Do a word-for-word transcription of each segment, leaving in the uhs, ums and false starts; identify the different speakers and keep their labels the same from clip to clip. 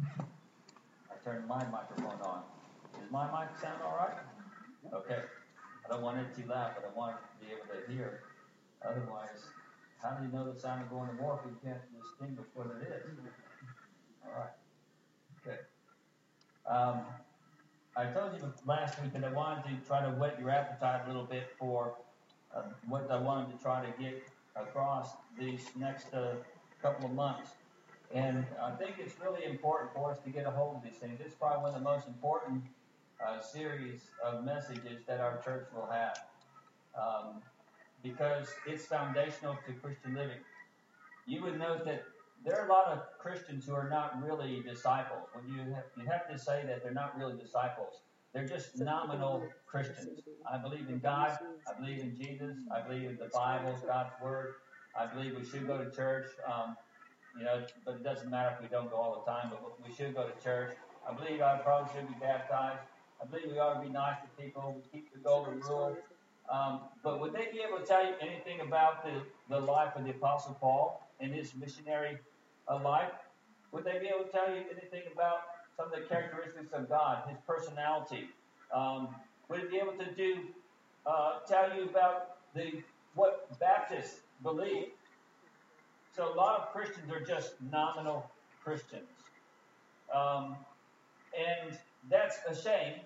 Speaker 1: I turned my microphone on. Does my mic sound all right? Okay. I don't want it too loud, but I want to be able to hear. Otherwise, how do you know the sound of going to war if you can't distinguish what it is? All right. Okay. Um, I told you last week that I wanted to try to whet your appetite a little bit for uh, what I wanted to try to get across these next uh, couple of months. And I think it's really important for us to get a hold of these things. It's probably one of the most important uh, series of messages that our church will have, um, because it's foundational to Christian living. You would note that there are a lot of Christians who are not really disciples. When you have, you have to say that they're not really disciples. They're just nominal Christians. I believe in God. I believe in Jesus. I believe in the Bible, God's Word. I believe we should go to church. Um, You know, but it doesn't matter if we don't go all the time, but we should go to church. I believe I probably should be baptized. I believe we ought to be nice to people. We keep the golden rule. Um, but would they be able to tell you anything about the, the life of the Apostle Paul and his missionary uh, life? Would they be able to tell you anything about some of the characteristics of God, his personality? Um, would it be able to do uh, tell you about the what Baptists believe? So a lot of Christians are just nominal Christians. Um, and that's a shame.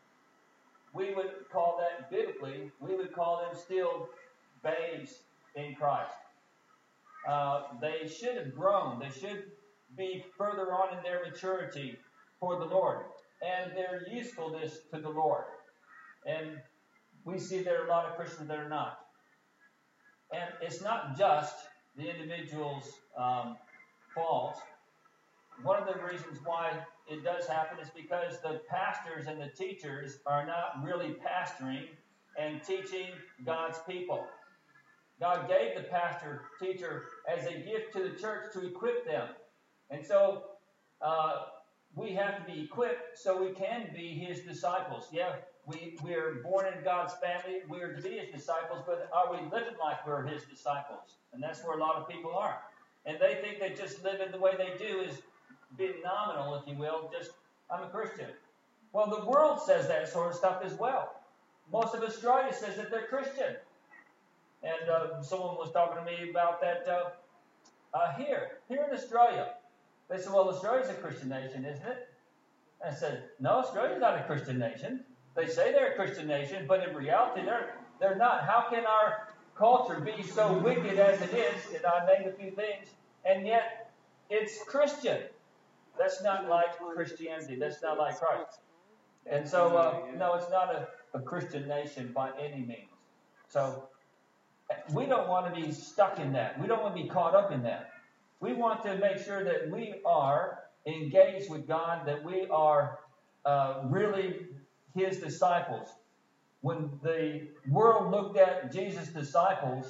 Speaker 1: We would call that biblically, we would call them still babes in Christ. Uh, they should have grown. They should be further on in their maturity for the Lord and their usefulness to the Lord. And we see there are a lot of Christians that are not. And it's not just the individual's um, fault. One of the reasons why it does happen is because the pastors and the teachers are not really pastoring and teaching God's people. God gave the pastor, teacher, as a gift to the church to equip them. And so uh, we have to be equipped so we can be his disciples. Yeah, we, we are born in God's family. We are to be his disciples, but are we living like we're his disciples? And that's where a lot of people are. And they think that just living the way they do is being nominal, if you will, just, I'm a Christian. Well, the world says that sort of stuff as well. Most of Australia says that they're Christian. And uh, someone was talking to me about that uh, uh, here, here in Australia. They said, well, Australia's a Christian nation, isn't it? I said, no, Australia's not a Christian nation. They say they're a Christian nation, but in reality, they're, they're not. How can our culture be so wicked as it is? And I named a few things, and yet it's Christian. That's not like Christianity. That's not like Christ. And so, uh, no, it's not a, a Christian nation by any means. So we don't want to be stuck in that. We don't want to be caught up in that. We want to make sure that we are engaged with God, that we are uh, really his disciples. When the world looked at Jesus' disciples,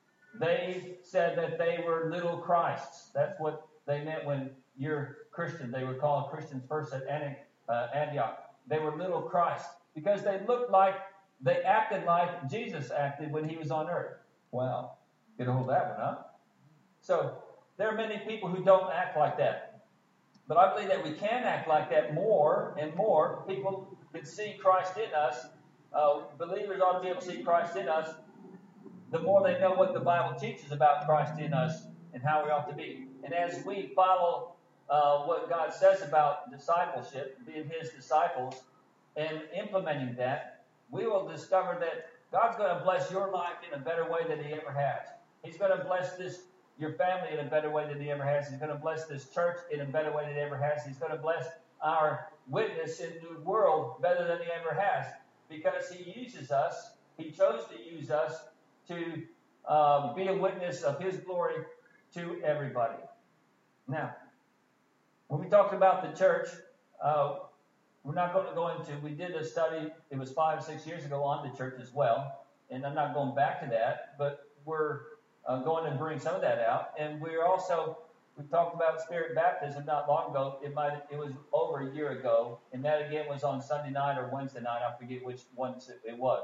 Speaker 1: they said that they were little Christs. That's what they meant when you're Christian. They were called Christians first at Antioch. They were little Christ because they looked like, they acted like Jesus acted when he was on earth. Wow. Get a hold of that one, huh? So there are many people who don't act like that. But I believe that we can act like that more and more. People can see Christ in us. Uh, believers ought to be able to see Christ in us. The more they know what the Bible teaches about Christ in us and how we ought to be. And as we follow uh, what God says about discipleship, being his disciples, and implementing that, we will discover that God's going to bless your life in a better way than he ever has. He's going to bless this your family in a better way than he ever has. He's going to bless this church in a better way than he ever has. He's going to bless our witness in the world better than he ever has, because he uses us. He chose to use us to uh, be a witness of his glory to everybody. Now, when we talked about the church, uh, we're not going to go into, we did a study, it was five, six years ago on the church as well, and I'm not going back to that, but we're uh, going to bring some of that out. And we're also, we talked about spirit baptism not long ago. It might, it was over a year ago, and that again was on Sunday night or Wednesday night. I forget which one it was.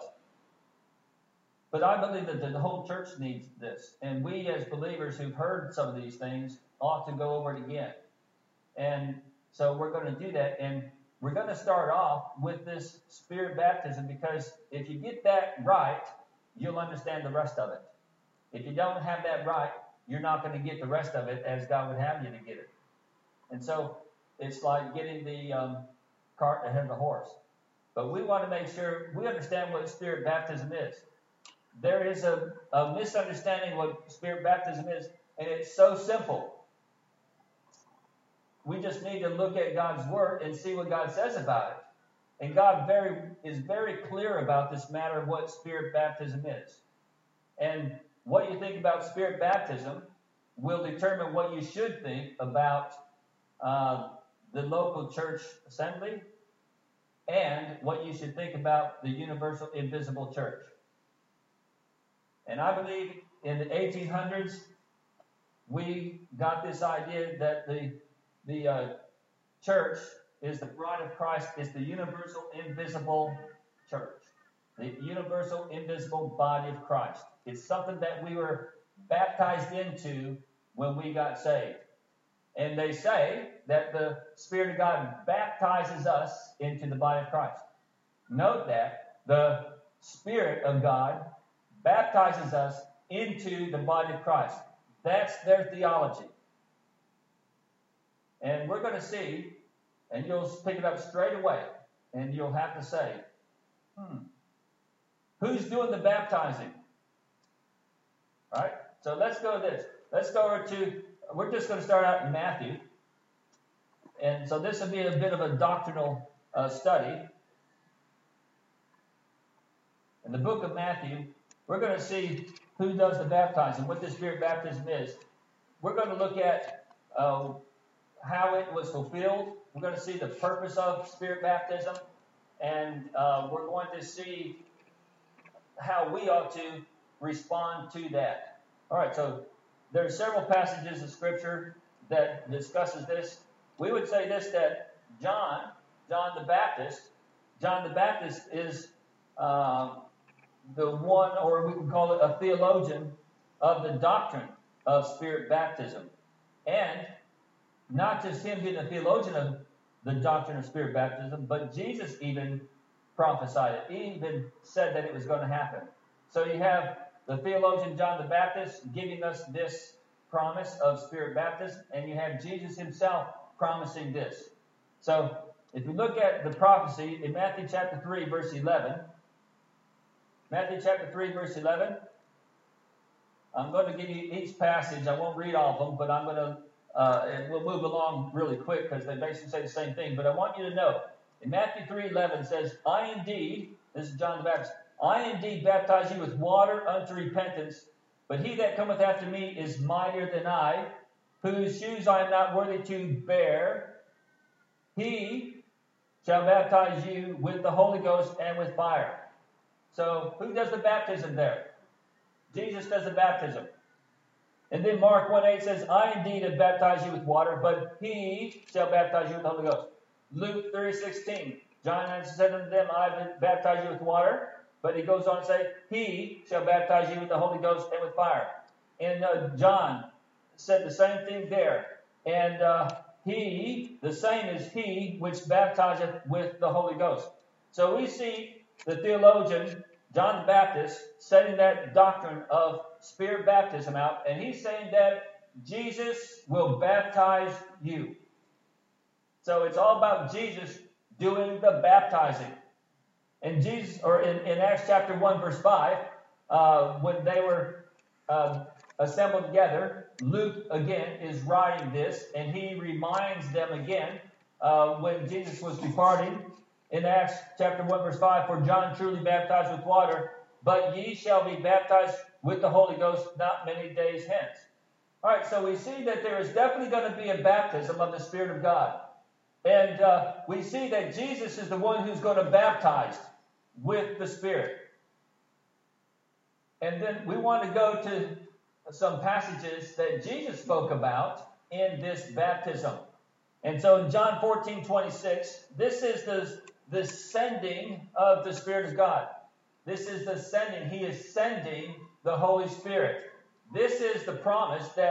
Speaker 1: But I believe that the whole church needs this. And we as believers who've heard some of these things ought to go over it again. And So we're going to do that, and we're going to start off with this Spirit baptism, because if you get that right, you'll understand the rest of it. If you don't have that right, you're not going to get the rest of it as God would have you to get it. And so it's like getting the um, cart ahead of the horse. But we want to make sure we understand what Spirit baptism is. There is a, a misunderstanding what Spirit baptism is, and it's so simple. We just need to look at God's Word and see what God says about it. And God very is very clear about this matter of what Spirit baptism is. And what you think about Spirit baptism will determine what you should think about uh, the local church assembly and what you should think about the universal invisible church. And I believe in the eighteen hundreds, we got this idea that the the uh, church is the bride of Christ, is the universal invisible church, the universal invisible body of Christ. It's something that we were baptized into when we got saved. And they say that the Spirit of God baptizes us into the body of Christ. Note that the Spirit of God baptizes us into the body of Christ. That's their theology. And we're going to see, and you'll pick it up straight away, and you'll have to say, hmm, who's doing the baptizing? All right? So let's go to this. Let's go over to, we're just going to start out in Matthew. And so this will be a bit of a doctrinal uh, study. In the book of Matthew, we're going to see who does the baptizing, what the Spirit baptism is. We're going to look at uh, how it was fulfilled. We're going to see the purpose of Spirit baptism. And uh, we're going to see how we ought to respond to that. All right, so there are several passages of Scripture that discusses this. We would say this, that John, John the Baptist, John the Baptist is uh, the one, or we can call it a theologian, of the doctrine of Spirit baptism. And not just him being a theologian of the doctrine of Spirit baptism, but Jesus even prophesied it. He even said that it was going to happen. So you have the theologian John the Baptist giving us this promise of Spirit baptism, and you have Jesus himself promising this. So if we look at the prophecy in Matthew chapter three, verse eleven, Matthew chapter three, verse eleven, I'm going to give you each passage. I won't read all of them, but I'm going to, uh, and we'll move along really quick because they basically say the same thing. But I want you to know, in Matthew three eleven it says, I indeed, this is John the Baptist, I indeed baptize you with water unto repentance, but he that cometh after me is mightier than I, whose shoes I am not worthy to bear. He shall baptize you with the Holy Ghost and with fire. So who does the baptism there? Jesus does the baptism. And then Mark one eight says, I indeed have baptized you with water, but he shall baptize you with the Holy Ghost. Luke three sixteen, John said unto them, I have baptized you with water, but he goes on to say, he shall baptize you with the Holy Ghost and with fire. And uh, John said the same thing there. And uh, he, the same is he, which baptizeth with the Holy Ghost. So we see the theologian, John the Baptist, setting that doctrine of Spirit baptism out, and he's saying that Jesus will baptize you. So it's all about Jesus doing the baptizing. And Jesus, or in, in Acts chapter one, verse five, uh, when they were uh, assembled together, Luke again is writing this, and he reminds them again uh, when Jesus was departing in Acts chapter one, verse five, for John truly baptized with water, but ye shall be baptized with the Holy Ghost not many days hence. All right, so we see that there is definitely going to be a baptism of the Spirit of God. And uh, we see that Jesus is the one who's going to baptize with the Spirit. And then we want to go to some passages that Jesus spoke about in this baptism. And so in John fourteen twenty-six, this is the, the sending of the Spirit of God. This is the sending. He is sending the Holy Spirit. This is the promise that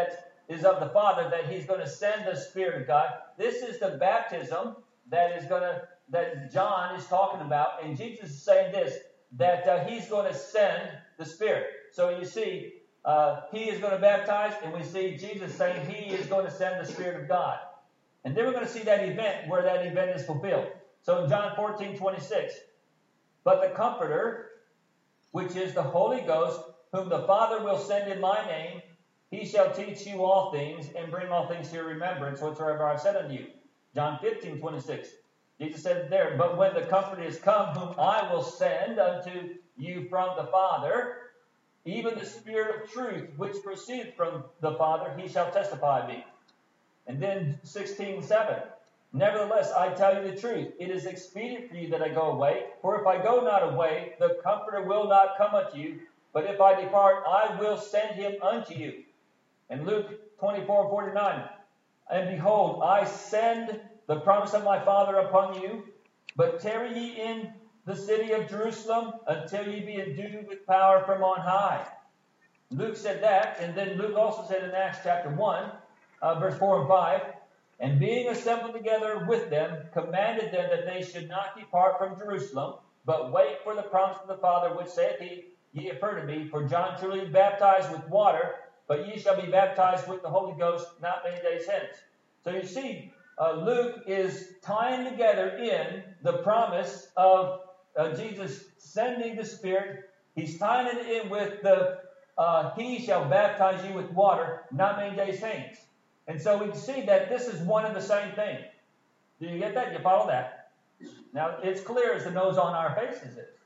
Speaker 1: is of the Father, that he's going to send the Spirit of God. This is the baptism that is going to, that John is talking about. And Jesus is saying this, that uh, he's going to send the Spirit. So you see, uh, he is going to baptize, and we see Jesus saying he is going to send the Spirit of God. And then we're going to see that event where that event is fulfilled. So in John fourteen twenty-six, but the Comforter, which is the Holy Ghost, whom the Father will send in my name, he shall teach you all things, and bring all things to your remembrance, whatsoever I have said unto you. John fifteen twenty-six. Jesus said there, but when the Comforter is come, whom I will send unto you from the Father, even the Spirit of truth, which proceedeth from the Father, he shall testify of me. And then sixteen seven. Nevertheless, I tell you the truth. It is expedient for you that I go away. For if I go not away, the Comforter will not come unto you. But if I depart, I will send him unto you. And Luke twenty-four forty-nine. And behold, I send the promise of my Father upon you. But tarry ye in the city of Jerusalem until ye be endued with power from on high. Luke said that. And then Luke also said in Acts chapter one, uh, verse four and five. And being assembled together with them, commanded them that they should not depart from Jerusalem, but wait for the promise of the Father, which saith he, ye have heard of me. For John truly baptized with water, but ye shall be baptized with the Holy Ghost not many days hence. So you see, uh, Luke is tying together in the promise of uh, Jesus sending the Spirit. He's tying it in with the, uh, he shall baptize you with water not many days hence. And so we can see that this is one and the same thing. Do you get that? You follow that? Now, it's clear as the nose on our faces is.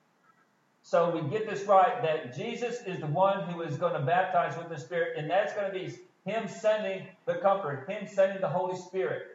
Speaker 1: So we get this right, that Jesus is the one who is going to baptize with the Spirit, and that's going to be him sending the Comforter, him sending the Holy Spirit,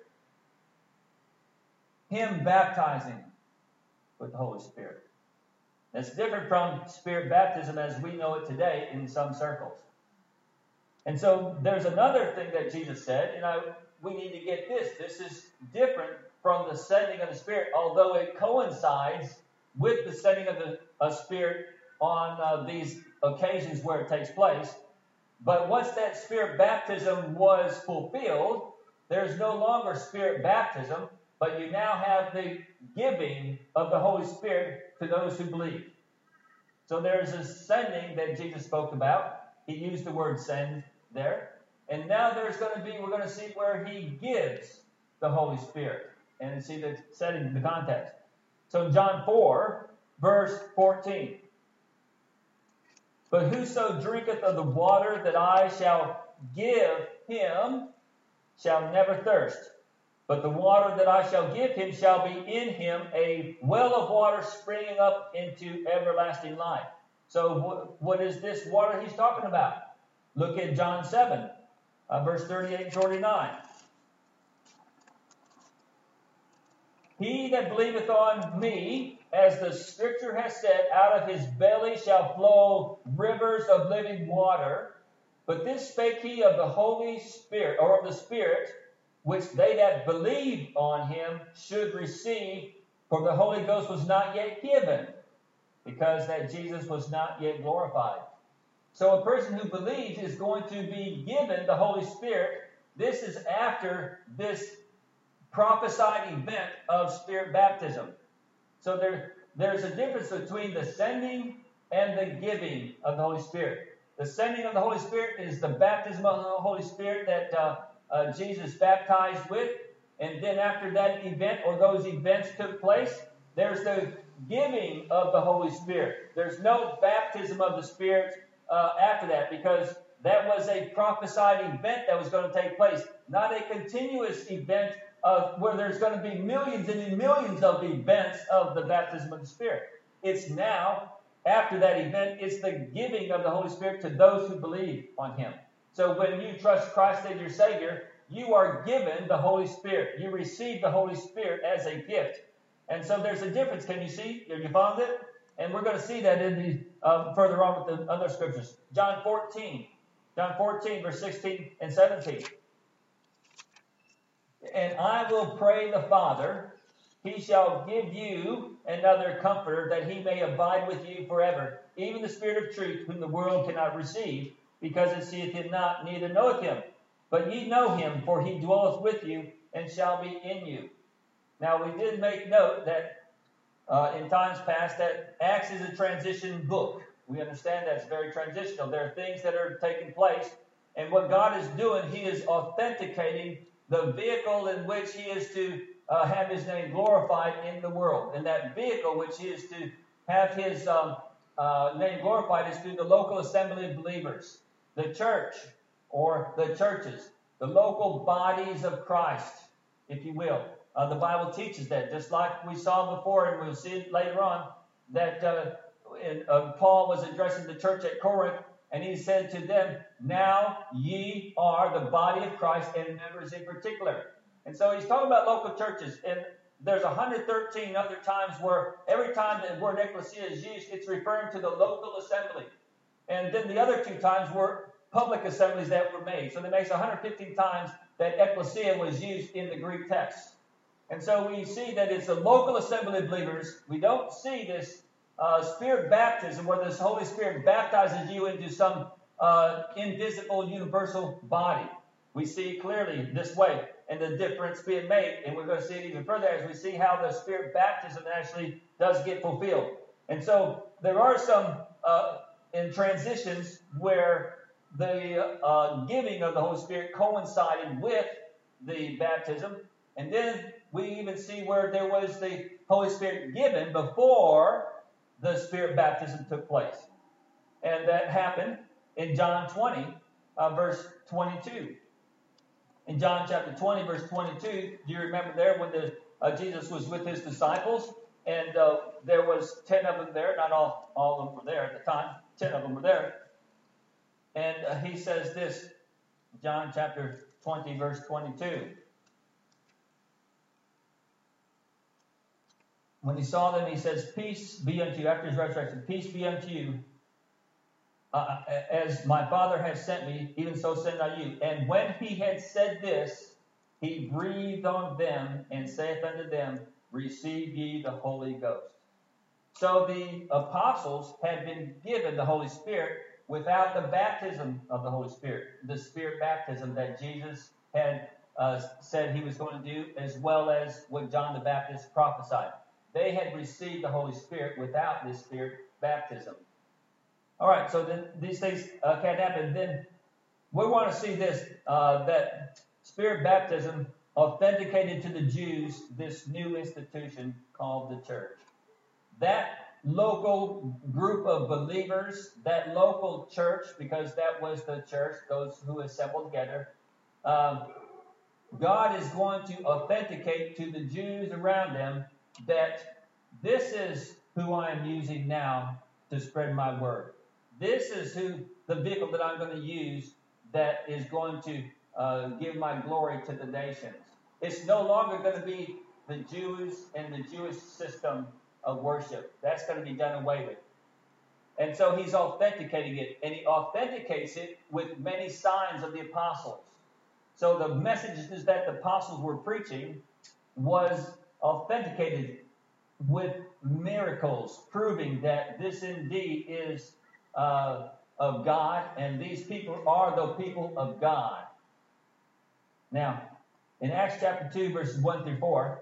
Speaker 1: him baptizing with the Holy Spirit. That's different from Spirit baptism as we know it today in some circles. And so there's another thing that Jesus said, and I, we need to get this. This is different from the sending of the Spirit, although it coincides with the sending of the uh, Spirit on uh, these occasions where it takes place. But once that Spirit baptism was fulfilled, there's no longer Spirit baptism, but you now have the giving of the Holy Spirit to those who believe. So there's a sending that Jesus spoke about. He used the word send there. And now there's going to be, we're going to see where he gives the Holy Spirit. And see the setting, the context. So John four, verse fourteen. But whoso drinketh of the water that I shall give him shall never thirst. But the water that I shall give him shall be in him a well of water springing up into everlasting life. So what is this water he's talking about? Look at John seven, uh, verse thirty-eight and forty-nine. He that believeth on me, as the Scripture has said, out of his belly shall flow rivers of living water. But this spake he of the Holy Spirit, or of the Spirit, which they that believe on him should receive, for the Holy Ghost was not yet given, because that Jesus was not yet glorified. So a person who believes is going to be given the Holy Spirit. This is after this prophesied event of Spirit baptism. So there, there's a difference between the sending and the giving of the Holy Spirit. The sending of the Holy Spirit is the baptism of the Holy Spirit that uh, uh, Jesus baptized with. And then after that event, or those events took place, there's the giving of the Holy Spirit. There's no baptism of the Spirit uh, after that, because that was a prophesied event that was going to take place, not a continuous event uh, where there's going to be millions and millions of events of the baptism of the Spirit. It's now, after that event, it's the giving of the Holy Spirit to those who believe on him. So when you trust Christ as your Savior, you are given the Holy Spirit. You receive the Holy Spirit as a gift. And so there's a difference. Can you see? Have you found it? And we're going to see that in the uh, further on with the other scriptures. John fourteen. John fourteen, verse sixteen and seventeen. And I will pray the Father, he shall give you another comforter, that he may abide with you forever, even the Spirit of truth, whom the world cannot receive, because it seeth him not, neither knoweth him. But ye know him, for he dwelleth with you, and shall be in you. Now we did make note that uh, in times past that Acts is a transition book. We understand that's very transitional. There are things that are taking place, and what God is doing, he is authenticating the vehicle in which he is to uh, have his name glorified in the world. And that vehicle which he is to have his um, uh, name glorified is through the local assembly of believers, the church, or the churches, the local bodies of Christ, if you will. Uh, the Bible teaches that, just like we saw before, and we'll see it later on, that uh, in, uh, Paul was addressing the church at Corinth, and he said to them, now ye are the body of Christ, and members in particular. And so he's talking about local churches, and there's one hundred thirteen other times where every time the word ecclesia is used, it's referring to the local assembly. And then the other two times were public assemblies that were made. So that makes one hundred fifteen times that ecclesia was used in the Greek text. And so we see that it's a local assembly of believers. We don't see this uh, spirit baptism where this Holy Spirit baptizes you into some uh, invisible universal body. We see clearly this way and the difference being made. And we're going to see it even further as we see how the spirit baptism actually does get fulfilled. And so there are some uh, in transitions where the uh, giving of the Holy Spirit coincided with the baptism. And then we even see where there was the Holy Spirit given before the Spirit baptism took place. And that happened in John twenty, uh, verse twenty-two. In John chapter twenty, verse twenty-two, do you remember there when the, uh, Jesus was with his disciples? And uh, there was ten of them there. Not all, all of them were there at the time. Ten of them were there. And uh, he says this, John chapter twenty, verse twenty-two. When he saw them, he says, peace be unto you, after his resurrection, peace be unto you. Uh, as my Father has sent me, even so send I you. And when he had said this, he breathed on them and saith unto them, receive ye the Holy Ghost. So the apostles had been given the Holy Spirit without the baptism of the Holy Spirit, the Spirit baptism that Jesus had uh, said he was going to do, as well as what John the Baptist prophesied. They had received the Holy Spirit without this Spirit baptism. All right, so then these things uh, can happen. Then we want to see this, uh, that Spirit baptism authenticated to the Jews this new institution called the church. That local group of believers, that local church, because that was the church, those who assembled together, um, God is going to authenticate to the Jews around them that this is who I am using now to spread my word. This is who the vehicle that I'm going to use that is going to uh, give my glory to the nations. It's no longer going to be the Jews and the Jewish system of worship. That's going to be done away with. And so he's authenticating it, and he authenticates it with many signs of the apostles. So the messages that the apostles were preaching was authenticated with miracles, proving that this indeed is uh, of God, and these people are the people of God. Now, in Acts chapter two, verses one through four,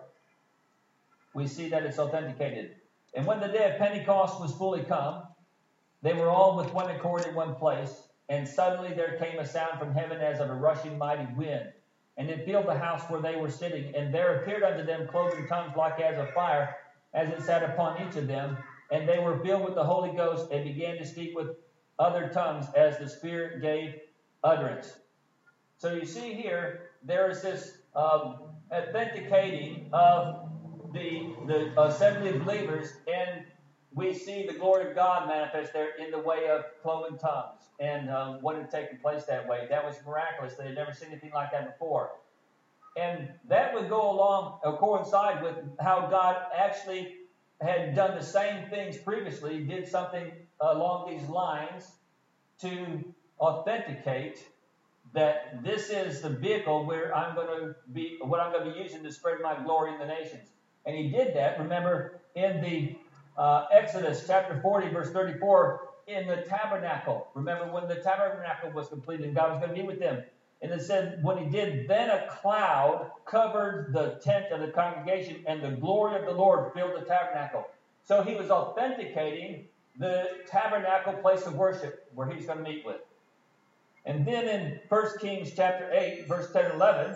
Speaker 1: we see that it's authenticated. And when the day of Pentecost was fully come, they were all with one accord in one place, and suddenly there came a sound from heaven as of a rushing mighty wind, and it filled the house where they were sitting. And there appeared unto them cloven tongues like as of fire, as it sat upon each of them. And they were filled with the Holy Ghost, and began to speak with other tongues as the Spirit gave utterance. So you see here, there is this um, authenticating of the, the assembly of believers, and we see the glory of God manifest there in the way of cloven tongues. And um, what had taken place that way, that was miraculous. They had never seen anything like that before. And that would go along, or coincide with how God actually had done the same things previously, did something along these lines to authenticate that this is the vehicle where I'm going to be, what I'm going to be using to spread my glory in the nations. And he did that, remember, in the uh, Exodus chapter forty, verse thirty-four, in the tabernacle. Remember when the tabernacle was completed and God was going to be with them. And it said, when he did, then a cloud covered the tent of the congregation, and the glory of the Lord filled the tabernacle. So he was authenticating the tabernacle place of worship where he's going to meet with. And then in First Kings chapter eight, verse ten and eleven,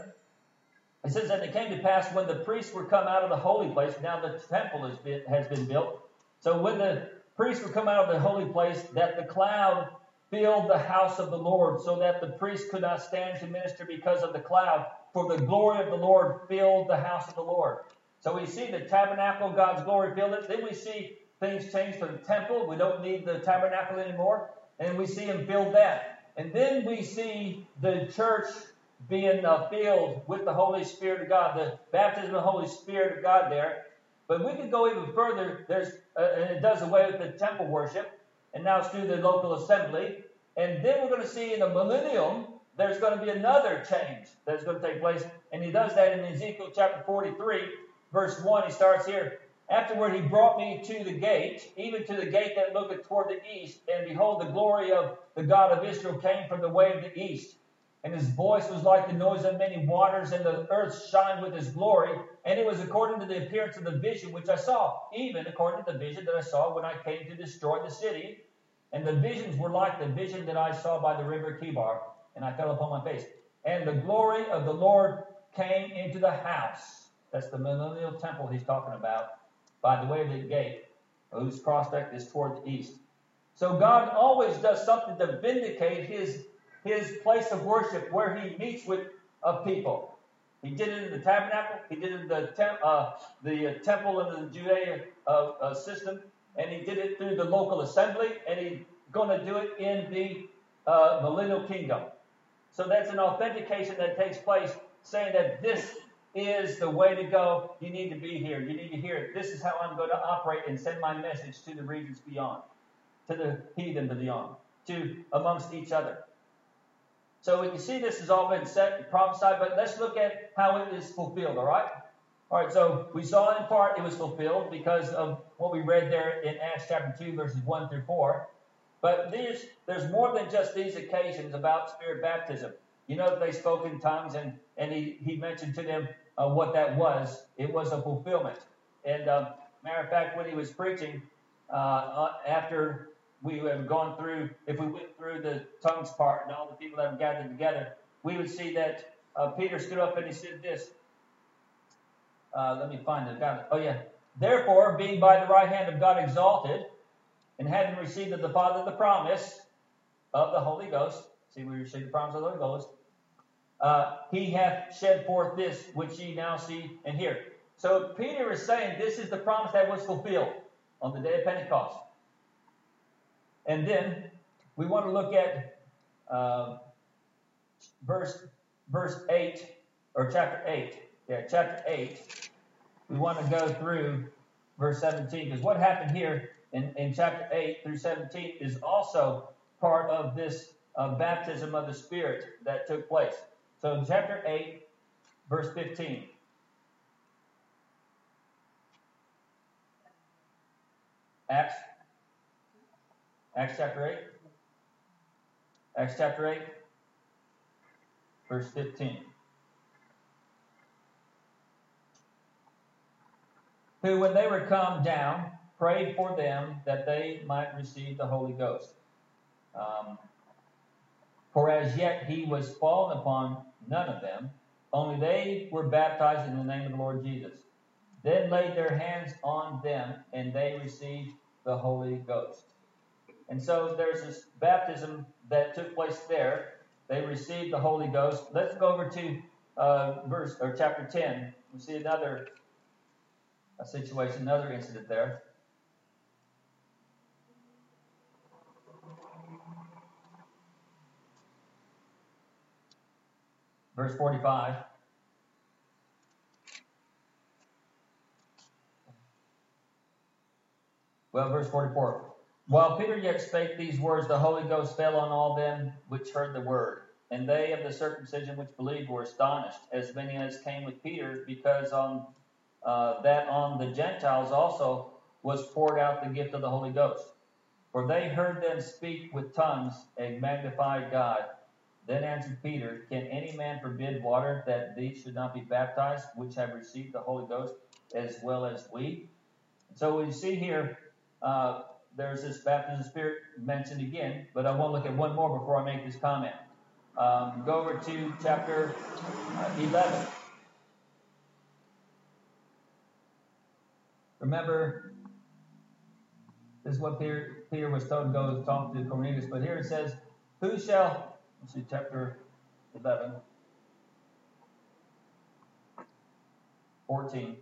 Speaker 1: it says, and it came to pass when the priests were come out of the holy place, now the temple has been, has been built. So when the priests were come out of the holy place, that the cloud filled the house of the Lord, so that the priests could not stand to minister because of the cloud, for the glory of the Lord filled the house of the Lord. So we see the tabernacle, God's glory filled it. Then we see things change for the temple. We don't need the tabernacle anymore. And we see him fill that. And then we see the church being uh, filled with the Holy Spirit of God, the baptism of the Holy Spirit of God there. But we could go even further. There's uh, and it does away with the temple worship. And now it's through the local assembly. And then we're going to see in the millennium, there's going to be another change that's going to take place. And he does that in Ezekiel chapter forty-three, verse one. He starts here. Afterward, he brought me to the gate, even to the gate that looketh toward the east. And behold, the glory of the God of Israel came from the way of the east. And his voice was like the noise of many waters, and the earth shined with his glory. And it was according to the appearance of the vision which I saw, even according to the vision that I saw when I came to destroy the city. And the visions were like the vision that I saw by the river Kibar, and I fell upon my face. And the glory of the Lord came into the house. That's the millennial temple he's talking about, by the way of the gate, whose prospect is toward the east. So God always does something to vindicate his, his place of worship where he meets with uh, people. He did it in the tabernacle. He did it in the, tem- uh, the uh, temple and the Judea uh, uh, system. And he did it through the local assembly. And he's going to do it in the uh, millennial kingdom. So that's an authentication that takes place, saying that this is the way to go. You need to be here. You need to hear it. This is how I'm going to operate and send my message to the regions beyond, to the heathen beyond, to amongst each other. So we can see this has all been set and prophesied, but let's look at how it is fulfilled, all right? All right, so we saw in part it was fulfilled because of what we read there in Acts chapter two, verses one through four. But these, there's more than just these occasions about Spirit baptism. You know that they spoke in tongues, and, and he, he mentioned to them uh, what that was. It was a fulfillment. And um, matter of fact, when he was preaching, uh, after we have gone through, if we went through the tongues part and all the people that have gathered together, we would see that uh, Peter stood up and he said this. Uh, let me find it. Got it. Oh, yeah. Therefore, being by the right hand of God exalted, and having received of the Father the promise of the Holy Ghost, see, we received the promise of the Holy Ghost, uh, he hath shed forth this which ye now see and hear. So Peter is saying this is the promise that was fulfilled on the day of Pentecost. And then we want to look at uh, verse verse eight, or chapter eight. Yeah, chapter eight. We want to go through verse seventeen, because what happened here in, in chapter eight through seventeen is also part of this uh, baptism of the Spirit that took place. So in chapter eight, verse fifteen. Acts. Acts chapter eight. Acts chapter eight, verse fifteen. Who, when they were come down, prayed for them that they might receive the Holy Ghost. Um, for as yet he was fallen upon none of them, only they were baptized in the name of the Lord Jesus. Then laid their hands on them, and they received the Holy Ghost. And so there's this baptism that took place there. They received the Holy Ghost. Let's go over to uh, verse or chapter ten. We see another a situation, another incident there. Verse forty-five. Well, verse forty-four. While Peter yet spake these words, the Holy Ghost fell on all them which heard the word. And they of the circumcision which believed were astonished, as many as came with Peter, because on uh, that on the Gentiles also was poured out the gift of the Holy Ghost. For they heard them speak with tongues and magnified God. Then answered Peter, Can any man forbid water that these should not be baptized, which have received the Holy Ghost as well as we? So we see here, uh, there's this baptism of the Spirit mentioned again, but I want to look at one more before I make this comment. Um, go over to chapter uh, eleven. Remember, this is what Peter, Peter was told to go talk to Cornelius, but here it says, Who shall, let's see, chapter eleven, fourteen.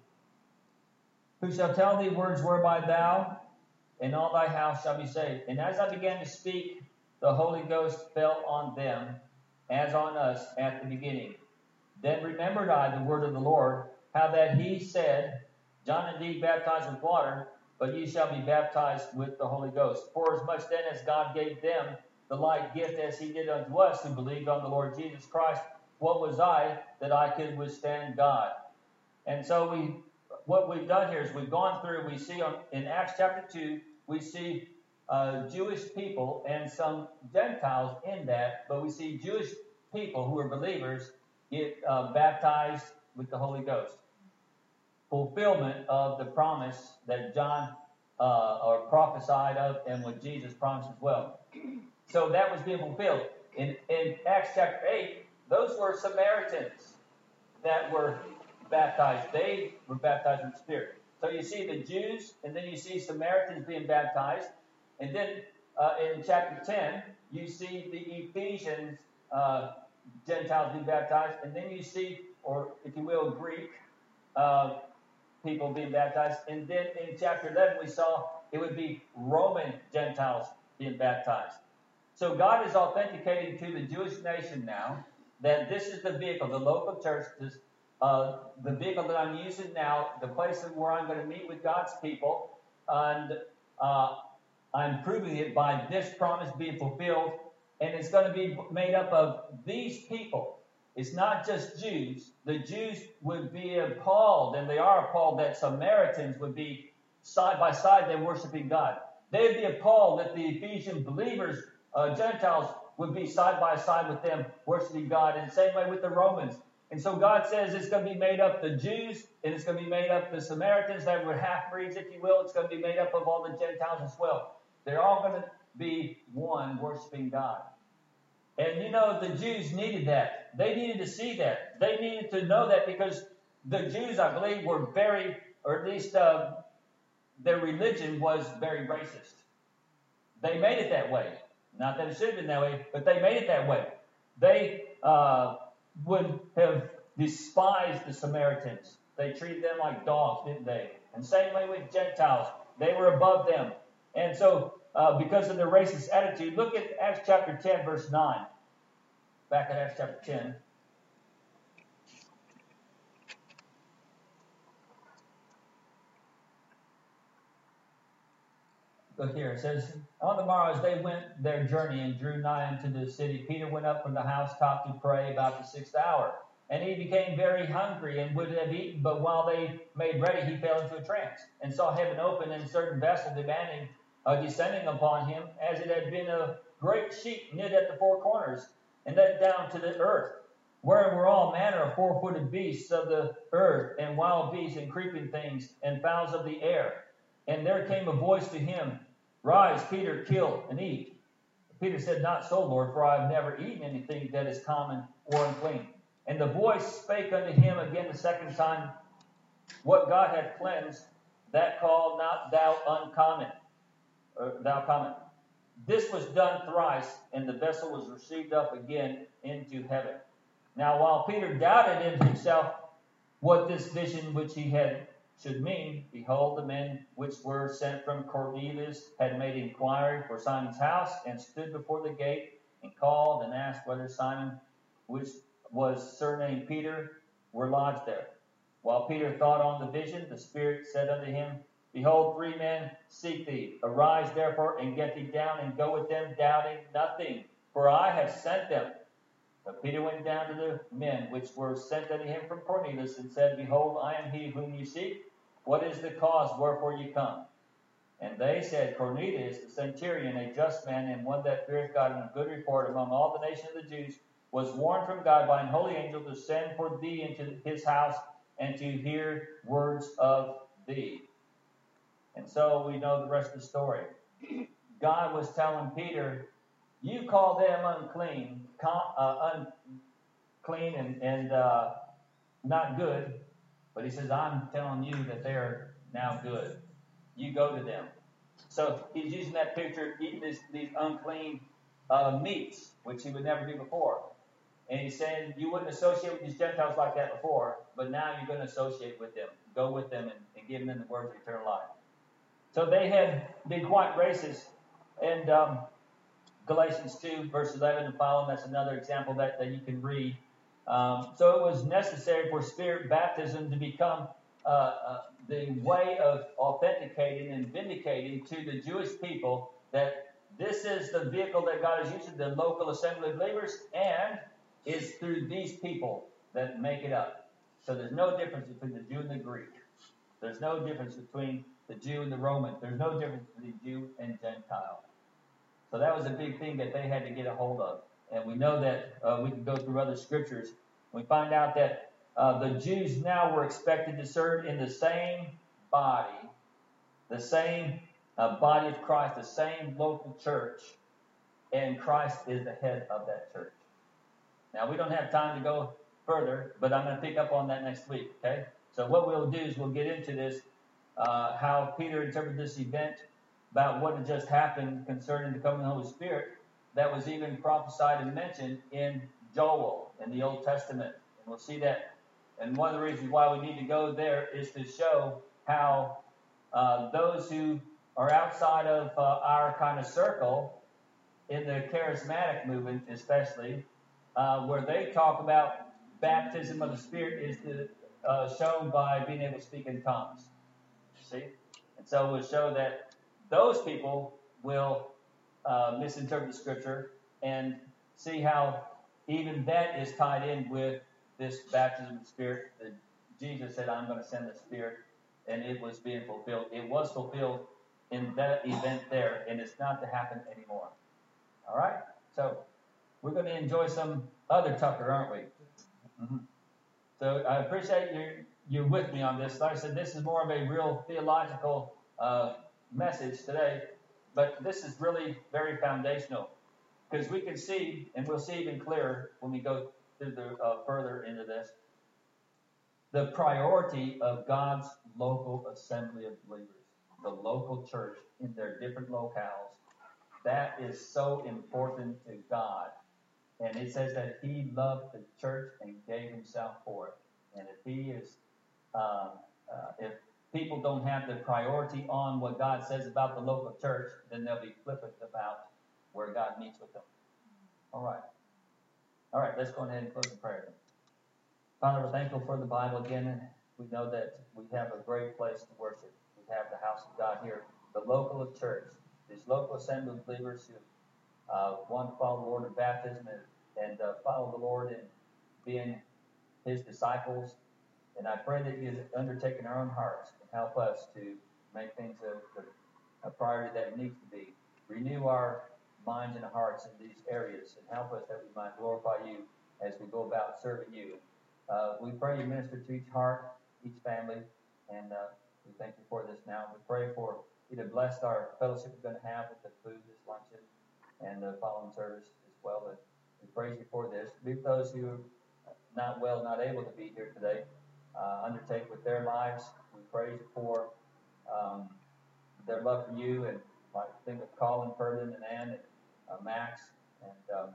Speaker 1: Who shall tell thee words whereby thou and all thy house shall be saved? And as I began to speak, the Holy Ghost fell on them, as on us at the beginning. Then remembered I the word of the Lord, how that he said, John indeed baptized with water, but ye shall be baptized with the Holy Ghost. For as much then as God gave them the like gift as he did unto us who believed on the Lord Jesus Christ, what was I that I could withstand God? And so we, what we've done here is we've gone through, we see on, in Acts chapter two, we see uh, Jewish people and some Gentiles in that, but we see Jewish people who are believers get uh, baptized with the Holy Ghost. Fulfillment of the promise that John uh, or prophesied of and what Jesus promised as well. So that was being fulfilled. In, in Acts chapter eight, those were Samaritans that were baptized. They were baptized in the Spirit. So you see the Jews, and then you see Samaritans being baptized. And then uh, in chapter ten, you see the Ephesians, uh, Gentiles being baptized. And then you see, or if you will, Greek uh, people being baptized. And then in chapter eleven, we saw it would be Roman Gentiles being baptized. So God is authenticating to the Jewish nation now that this is the vehicle, the local church, this, uh, the vehicle that I'm using now, the place where I'm going to meet with God's people, and uh, I'm proving it by this promise being fulfilled, and it's going to be made up of these people. It's not just Jews. The Jews would be appalled, and they are appalled that Samaritans would be side by side, they're worshiping God. They'd be appalled that the Ephesian believers, uh, Gentiles, would be side by side with them worshiping God, and the same way with the Romans. And so God says it's going to be made up the Jews, and it's going to be made up the Samaritans that were half-breeds, if you will. It's going to be made up of all the Gentiles as well. They're all going to be one worshiping God. And you know, the Jews needed that. They needed to see that. They needed to know that because the Jews, I believe, were very, or at least uh, their religion was very racist. They made it that way. Not that it should have been that way, but they made it that way. They uh, would have despised the Samaritans. They treated them like dogs, didn't they? And same way with Gentiles. They were above them. And so, uh, because of their racist attitude, look at Acts chapter ten, verse nine. Back at Acts chapter ten. Look here, it says, On the morrow as they went their journey and drew nigh unto the city, Peter went up from the housetop to pray about the sixth hour. And he became very hungry and would have eaten, but while they made ready, he fell into a trance, and saw heaven open and a certain vessel demanding, uh, descending upon him, as it had been a great sheet knit at the four corners, and let down to the earth, wherein were all manner of four-footed beasts of the earth, and wild beasts, and creeping things, and fowls of the air. And there came a voice to him, Rise, Peter, kill and eat. Peter said, Not so, Lord, for I have never eaten anything that is common or unclean. And the voice spake unto him again the second time, What God hath cleansed, that call not thou uncommon, or thou common. This was done thrice, and the vessel was received up again into heaven. Now while Peter doubted in himself what this vision which he had should mean, behold, the men which were sent from Cornelius had made inquiry for Simon's house, and stood before the gate, and called and asked whether Simon, which was surnamed Peter, were lodged there. While Peter thought on the vision, the Spirit said unto him, Behold, three men seek thee. Arise therefore, and get thee down, and go with them, doubting nothing, for I have sent them. But Peter went down to the men which were sent unto him from Cornelius, and said, Behold, I am he whom ye seek. What is the cause wherefore ye come? And they said, Cornelius, the centurion, a just man, and one that feareth God, and of good report among all the nation of the Jews, was warned from God by an holy angel to send for thee into his house and to hear words of thee. And so we know the rest of the story. God was telling Peter, you call them unclean, uh, unclean and, and uh, not good, but he says, I'm telling you that they're now good. You go to them. So he's using that picture, eating this, these unclean uh, meats, which he would never do before. And he's saying you wouldn't associate with these Gentiles like that before, but now you're going to associate with them. Go with them and, and give them the words of eternal life. So they had been quite racist. And um, Galatians two, verse eleven and following, that's another example that, that you can read. Um, so it was necessary for spirit baptism to become uh, uh, the way of authenticating and vindicating to the Jewish people that this is the vehicle that God is using, the local assembly of believers, and it's through these people that make it up. So there's no difference between the Jew and the Greek. There's no difference between the Jew and the Roman. There's no difference between Jew and Gentile. So that was a big thing that they had to get a hold of. And we know that uh, we can go through other scriptures. We find out that uh, the Jews now were expected to serve in the same body, the same uh, body of Christ, the same local church, and Christ is the head of that church. Now, we don't have time to go further, but I'm going to pick up on that next week, okay? So what we'll do is we'll get into this, uh, how Peter interpreted this event, about what had just happened concerning the coming of the Holy Spirit that was even prophesied and mentioned in Joel in the Old Testament. And we'll see that. And one of the reasons why we need to go there is to show how uh, those who are outside of uh, our kind of circle, in the charismatic movement especially, uh, where they talk about baptism of the Spirit is to, uh, shown by being able to speak in tongues. See? And so we'll show that those people will uh, misinterpret the Scripture and see how even that is tied in with this baptism of the Spirit. That Jesus said, I'm going to send the Spirit, and it was being fulfilled. It was fulfilled in that event there, and it's not to happen anymore. All right? So we're going to enjoy some other Tucker, aren't we? Mm-hmm. So I appreciate you you're with me on this. Like I said, this is more of a real theological uh, message today, but this is really very foundational because we can see, and we'll see even clearer when we go through the, uh, further into this, the priority of God's local assembly of believers, the local church in their different locales. That is so important to God. And it says that he loved the church and gave himself for it. And if he is, uh, uh, if people don't have the priority on what God says about the local church, then they'll be flippant about where God meets with them. All right. All right, let's go ahead and close in prayer. Father, we're thankful for the Bible again. And we know that we have a great place to worship. We have the house of God here, the local church, these local assembly of believers who Uh, one, follow the Lord in baptism and, and uh, follow the Lord in being his disciples. And I pray that you undertake in our own hearts and help us to make things a, a priority that it needs to be. Renew our minds and hearts in these areas and help us that we might glorify you as we go about serving you. Uh, we pray you minister to each heart, each family, and uh, we thank you for this now. We pray for you to bless our fellowship we're going to have with the food, this luncheon, and the following service as well. But we praise you for this. Be with those who are not well, not able to be here today. Uh, undertake with their lives. We praise you for um, their love for you, and I think of Colin, Ferdinand, and Ann, and uh, Max, and um,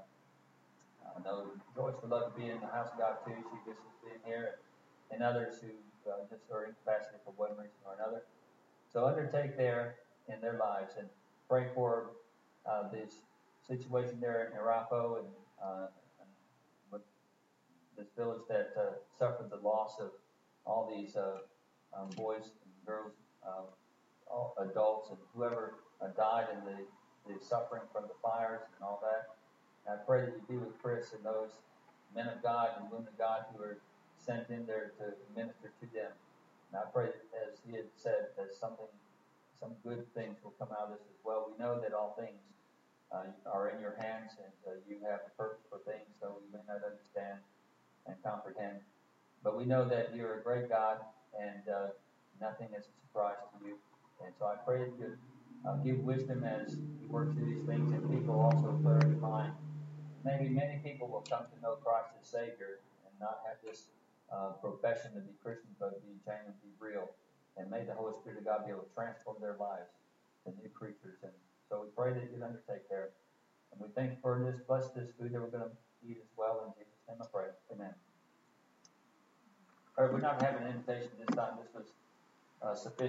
Speaker 1: I know Joyce would love to be in the house of God too. She just is being here, and others who uh, just are incapacitated for one reason or another. So undertake there in their lives and pray for uh, this situation there in Arapo and, uh, and with this village that uh, suffered the loss of all these uh, um, boys and girls, uh, all adults, and whoever uh, died in the, the suffering from the fires and all that. And I pray that you be with Chris and those men of God and women of God who are sent in there to minister to them. And I pray that, as he had said, that something, some good things will come out of this as well. We know that all things uh, are in your hands, and uh, you have a purpose for things, though we may not understand and comprehend. But we know that you're a great God, and uh, nothing is a surprise to you. And so I pray that you uh, give wisdom as you work through these things, and people also clarity of mind. Maybe many people will come to know Christ as Savior and not have this uh, profession to be Christian, but be genuine, be real. And may the Holy Spirit of God be able to transform their lives to new creatures. And so we pray that you'd undertake there. And we thank you for this, bless this food that we're going to eat as well. In Jesus' name I pray. Amen. All right, we're not having an invitation this time. This was uh, sufficient.